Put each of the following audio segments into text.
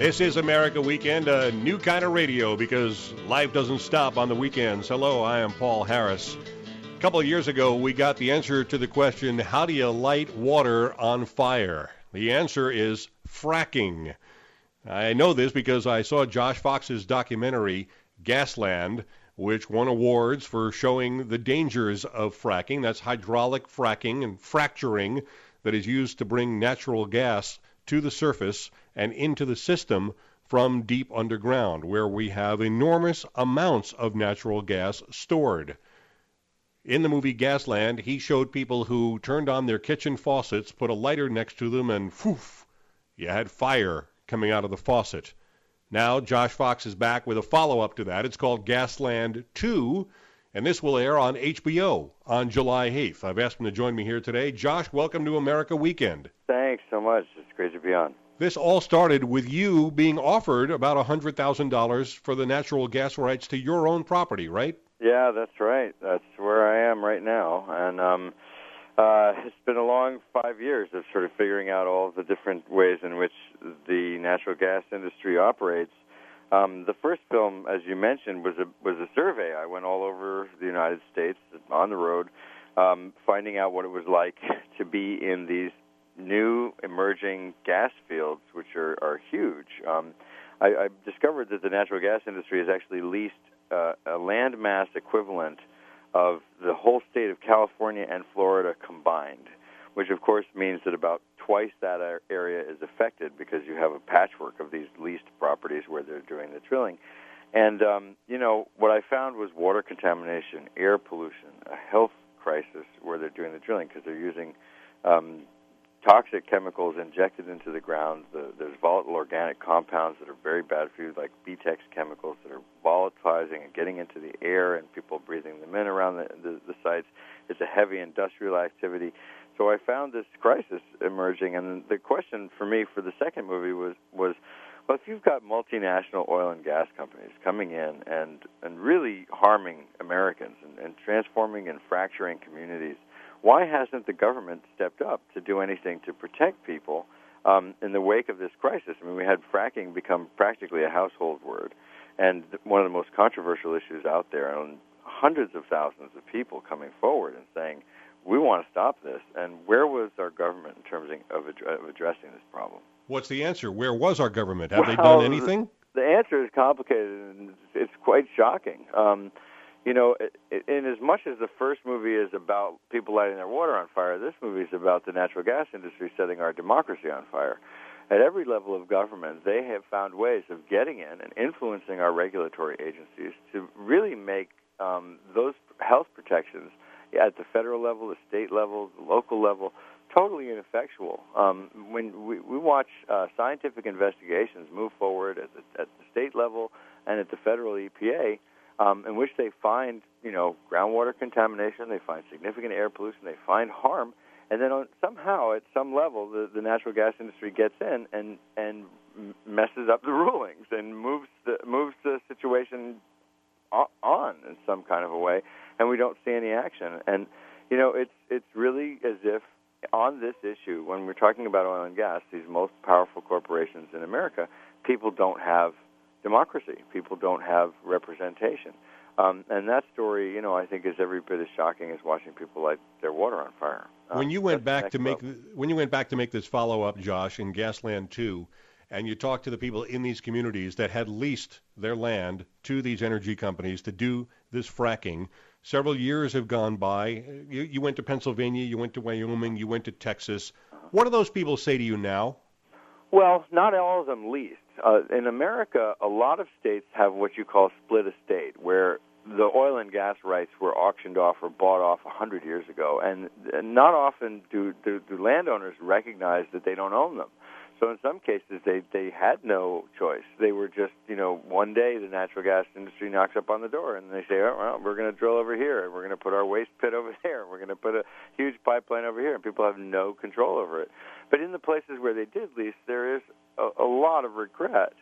This is America Weekend, a new kind of radio because life doesn't stop on the weekends. Hello, I am Paul Harris. A couple of years ago, we got the answer to the question, how do you light water on fire? The answer is fracking. I know this because I saw Josh Fox's documentary, Gasland, which won awards for showing the dangers of fracking. That's hydraulic fracking and fracturing that is used to bring natural gas to the surface and into the system from deep underground, where we have enormous amounts of natural gas stored. In the movie Gasland, he showed people who turned on their kitchen faucets, put a lighter next to them, and poof, you had fire coming out of the faucet. Now, Josh Fox is back with a follow-up to that. It's called Gasland 2, and this will air on HBO on July 8th. I've asked him to join me here today. Josh, welcome to America Weekend. Thanks so much. It's great to be on. This all started with you being offered about $100,000 for the natural gas rights to your own property, right? Yeah, that's right. That's where I am right now. And it's been a long 5 years of sort of figuring out all the different ways in which the natural gas industry operates. The first film, as you mentioned, was a survey. I went all over the United States on the road, finding out what it was like to be in these new emerging gas fields, which are huge. I discovered that the natural gas industry has actually leased a land mass equivalent of the whole state of California and Florida combined, which of course means that about twice that area is affected because you have a patchwork of these leased properties where they're doing the drilling. And, what I found was water contamination, air pollution, a health crisis where they're doing the drilling because they're using toxic chemicals injected into the ground. There's volatile organic compounds that are very bad for you, like BTEX chemicals that are volatilizing and getting into the air, and people breathing them in around the sites. It's a heavy industrial activity. So I found this crisis emerging, and the question for me for the second movie was well, if you've got multinational oil and gas companies coming in and really harming Americans and transforming and fracturing communities, why hasn't the government stepped up to do anything to protect people in the wake of this crisis? I mean, we had fracking become practically a household word, and one of the most controversial issues out there, and hundreds of thousands of people coming forward and saying, we want to stop this. And where was our government in terms of addressing this problem? What's the answer? Where was our government? Have they done anything? The answer is complicated, and it's quite shocking. In as much as the first movie is about people lighting their water on fire, this movie is about the natural gas industry setting our democracy on fire. At every level of government, they have found ways of getting in and influencing our regulatory agencies to really make those health protections at the federal level, the state level, the local level, totally ineffectual. When we watch scientific investigations move forward at the state level and at the federal EPA, in which they find, groundwater contamination, they find significant air pollution, they find harm, and then somehow at some level the natural gas industry gets in and messes up the rulings and moves the situation on in some kind of a way, and we don't see any action. And it's really as if on this issue, when we're talking about oil and gas, these most powerful corporations in America, people don't have democracy. People don't have representation. And that story, I think is every bit as shocking as watching people light their water on fire. When you went back to make this follow-up, Josh, in Gasland 2, and you talked to the people in these communities that had leased their land to these energy companies to do this fracking, several years have gone by. You went to Pennsylvania, you went to Wyoming, you went to Texas. What do those people say to you now? Well, not all of them leased. In America, a lot of states have what you call split estate, where the oil and gas rights were auctioned off or bought off 100 years ago, and not often do landowners recognize that they don't own them. So in some cases, they had no choice. They were just, one day the natural gas industry knocks up on the door and they say, oh, well, we're going to drill over here, and we're going to put our waste pit over there, we're going to put a huge pipeline over here, and people have no control over it. But in the places where they did lease, there is a lot of regret.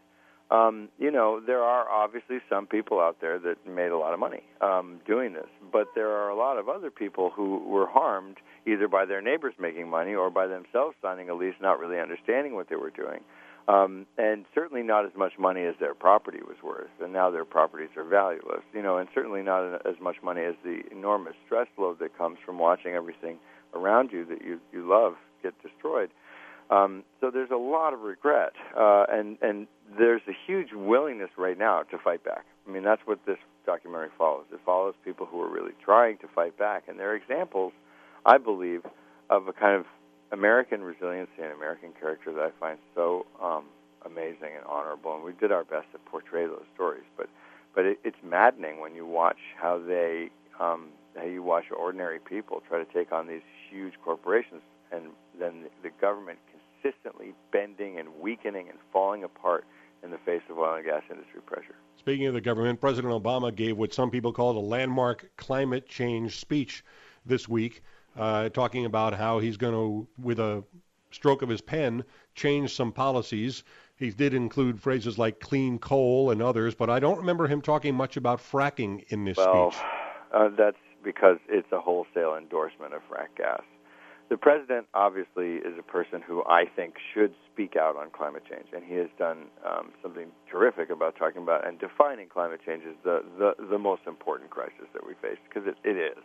There are obviously some people out there that made a lot of money doing this, but there are a lot of other people who were harmed either by their neighbors making money or by themselves signing a lease not really understanding what they were doing. And certainly not as much money as their property was worth, and now their properties are valueless, and certainly not as much money as the enormous stress load that comes from watching everything around you that you love get destroyed. So there's a lot of regret, and there's a huge willingness right now to fight back. I mean, that's what this documentary follows. It follows people who are really trying to fight back, and they're examples, I believe, of a kind of American resiliency and American character that I find so amazing and honorable, and we did our best to portray those stories. But it's maddening when you watch how you watch ordinary people try to take on these huge corporations, and then the government consistently bending and weakening and falling apart in the face of oil and gas industry pressure. Speaking of the government, President Obama gave what some people called a landmark climate change speech this week, talking about how he's going to, with a stroke of his pen, change some policies. He did include phrases like clean coal and others, but I don't remember him talking much about fracking in this speech. That's because it's a wholesale endorsement of frack gas. The president obviously is a person who I think should speak out on climate change, and he has done something terrific about talking about and defining climate change as the most important crisis that we face, because it is.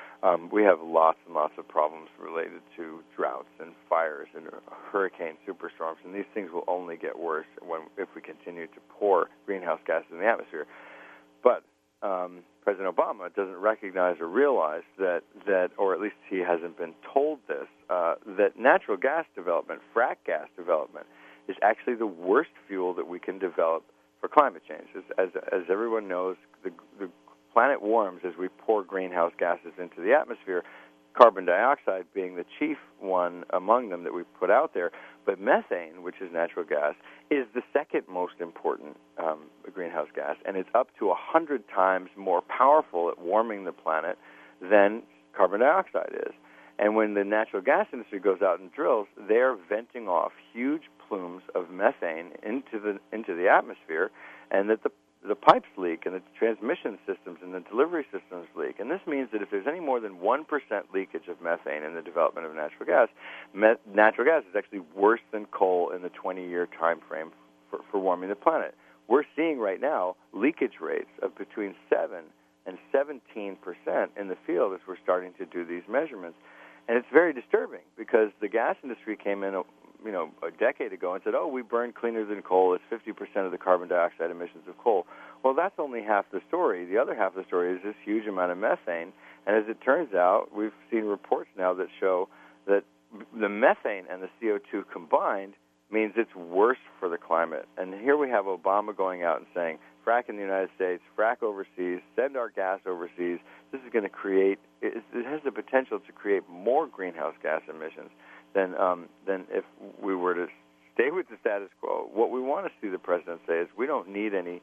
We have lots and lots of problems related to droughts and fires and hurricane superstorms, and these things will only get worse if we continue to pour greenhouse gases in the atmosphere. But President Obama doesn't recognize or realize that, or at least he hasn't been told this, that natural gas development, frack gas development, is actually the worst fuel that we can develop for climate change. As everyone knows, the planet warms as we pour greenhouse gases into the atmosphere, carbon dioxide being the chief one among them that we put out there. But methane, which is natural gas, is the second most important greenhouse gas, and it's up to 100 times more powerful at warming the planet than carbon dioxide is. And when the natural gas industry goes out and drills, they're venting off huge plumes of methane into the atmosphere, and that the pipes leak and the transmission systems and the delivery systems leak. And this means that if there's any more than 1% leakage of methane in the development of natural gas, natural gas is actually worse than coal in the 20-year time frame for warming the planet. We're seeing right now leakage rates of between 7 and 17% in the field as we're starting to do these measurements. And it's very disturbing because the gas industry came in a decade ago and said, we burn cleaner than coal. It's 50% of the carbon dioxide emissions of coal. Well, that's only half the story. The other half of the story is this huge amount of methane. And as it turns out, we've seen reports now that show that the methane and the CO2 combined means it's worse for the climate. And here we have Obama going out and saying, frack in the United States, frack overseas, send our gas overseas. This is going to create, it has the potential to create more greenhouse gas emissions than if we were to stay with the status quo. What we want to see the president say is we don't need any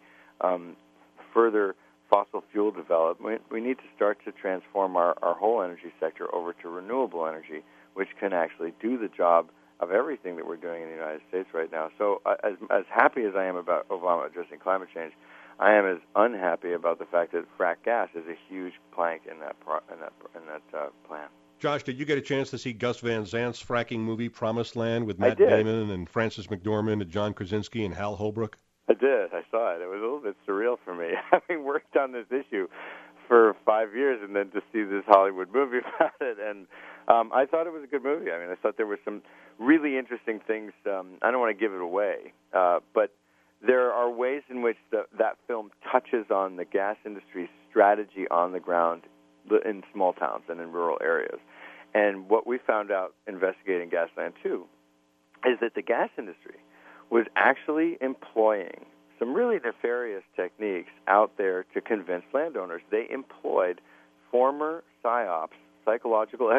further fossil fuel development. We need to start to transform our whole energy sector over to renewable energy, which can actually do the job of everything that we're doing in the United States right now. So as happy as I am about Obama addressing climate change, I am as unhappy about the fact that frack gas is a huge plank in that plan. Josh, did you get a chance to see Gus Van Sant's fracking movie, Promised Land, with Matt Damon and Frances McDormand and John Krasinski and Hal Holbrook? I did. I saw it. It was a little bit surreal for me, having worked on this issue for 5 years and then to see this Hollywood movie about it. And I thought it was a good movie. I mean, I thought there were some really interesting things. I don't want to give it away, but there are ways in which that film touches on the gas industry's strategy on the ground in small towns and in rural areas. And what we found out investigating Gasland 2 is that the gas industry was actually employing some really nefarious techniques out there to convince landowners. They employed former PSYOPs, psychological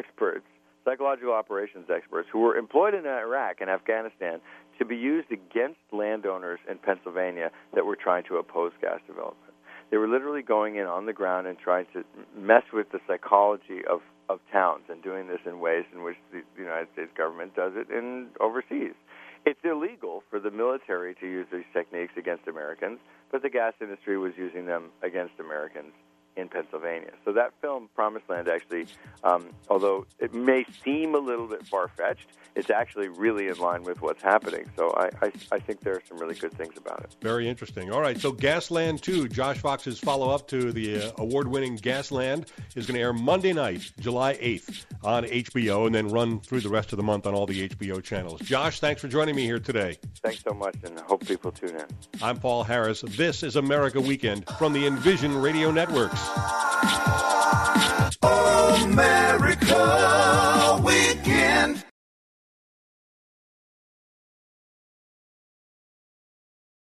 operations experts, who were employed in Iraq and Afghanistan to be used against landowners in Pennsylvania that were trying to oppose gas development. They were literally going in on the ground and trying to mess with the psychology of towns and doing this in ways in which the United States government does it overseas. It's illegal for the military to use these techniques against Americans, but the gas industry was using them against Americans in Pennsylvania. So that film, Promised Land, actually, although it may seem a little bit far-fetched, it's actually really in line with what's happening. So I think there are some really good things about it. Very interesting. All right, so Gasland 2, Josh Fox's follow-up to the award-winning Gasland, is going to air Monday night, July 8th on HBO, and then run through the rest of the month on all the HBO channels. Josh, thanks for joining me here today. Thanks so much, and I hope people tune in. I'm Paul Harris. This is America Weekend from the Envision Radio Networks.